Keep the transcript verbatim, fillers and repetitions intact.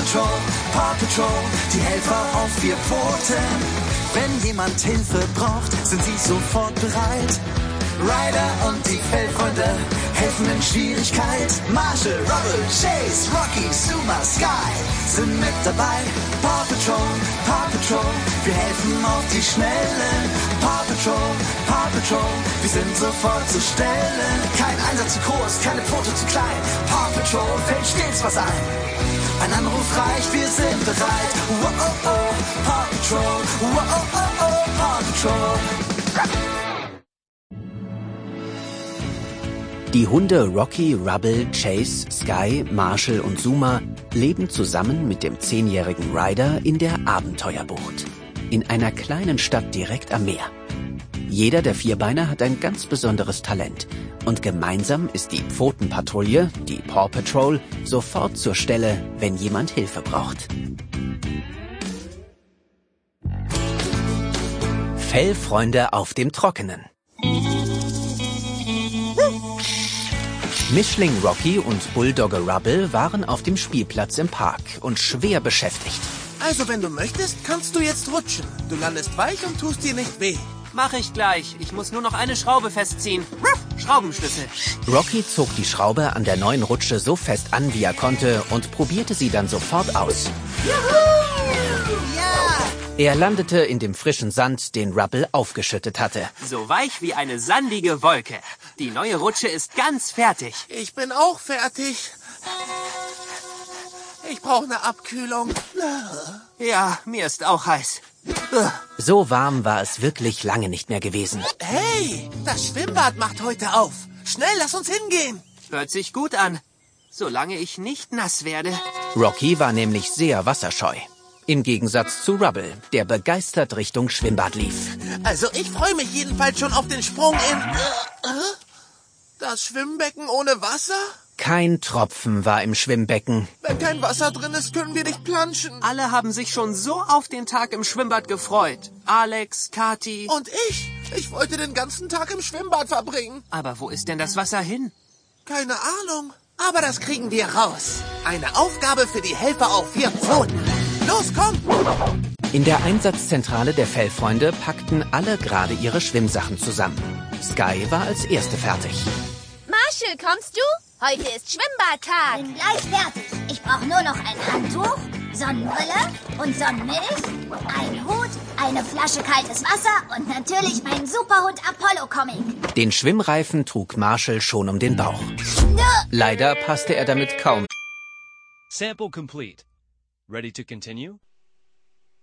Patrol, Paw Patrol, die Helfer auf vier Pfoten. Wenn jemand Hilfe braucht, sind sie sofort bereit. Ryder und die Fellfreunde helfen in Schwierigkeit. Marshall, Rubble, Chase, Rocky, Zuma, Sky sind mit dabei. Paw Patrol, Paw Patrol, wir helfen auf die Schnelle. Paw Patrol, Paw Patrol, wir sind sofort zu stellen. Kein Einsatz zu groß, keine Pfote zu klein. Paw Patrol fällt stets was ein. Ein Anruf reicht, wir sind bereit. Wow, oh, oh, Paw Patrol, wow, oh, oh, oh, Paw Patrol. Die Hunde Rocky, Rubble, Chase, Sky, Marshall und Zuma leben zusammen mit dem zehnjährigen Ryder in der Abenteuerbucht. In einer kleinen Stadt direkt am Meer. Jeder der Vierbeiner hat ein ganz besonderes Talent. Und gemeinsam ist die Pfotenpatrouille, die Paw Patrol, sofort zur Stelle, wenn jemand Hilfe braucht. Fellfreunde auf dem Trockenen. Mischling Rocky und Bulldogge Rubble waren auf dem Spielplatz im Park und schwer beschäftigt. Also, wenn du möchtest, kannst du jetzt rutschen. Du landest weich und tust dir nicht weh. Mach ich gleich. Ich muss nur noch eine Schraube festziehen. Schraubenschlüssel. Rocky zog die Schraube an der neuen Rutsche so fest an, wie er konnte, und probierte sie dann sofort aus. Juhu! Ja! Er landete in dem frischen Sand, den Rubble aufgeschüttet hatte. So weich wie eine sandige Wolke. Die neue Rutsche ist ganz fertig. Ich bin auch fertig. Ich brauche eine Abkühlung. Ja, mir ist auch heiß. So warm war es wirklich lange nicht mehr gewesen. Hey, das Schwimmbad macht heute auf. Schnell, lass uns hingehen. Hört sich gut an. Solange ich nicht nass werde. Rocky war nämlich sehr wasserscheu. Im Gegensatz zu Rubble, der begeistert Richtung Schwimmbad lief. Also ich freue mich jedenfalls schon auf den Sprung in... Äh, äh, das Schwimmbecken ohne Wasser? Kein Tropfen war im Schwimmbecken. Wenn kein Wasser drin ist, können wir nicht planschen. Alle haben sich schon so auf den Tag im Schwimmbad gefreut. Alex, Kathi... Und ich? Ich wollte den ganzen Tag im Schwimmbad verbringen. Aber wo ist denn das Wasser hin? Keine Ahnung. Aber das kriegen wir raus. Eine Aufgabe für die Helfer auf vier Pfoten. Los, komm! In der Einsatzzentrale der Fellfreunde packten alle gerade ihre Schwimmsachen zusammen. Sky war als erste fertig. Marshall, kommst du? Heute ist Schwimmbadtag. Bin gleich fertig. Ich brauche nur noch ein Handtuch, Sonnenbrille und Sonnenmilch, einen Hut, eine Flasche kaltes Wasser und natürlich meinen Superhund Apollo-Comic. Den Schwimmreifen trug Marshall schon um den Bauch. Leider passte er damit kaum. Sample complete. Ready to continue?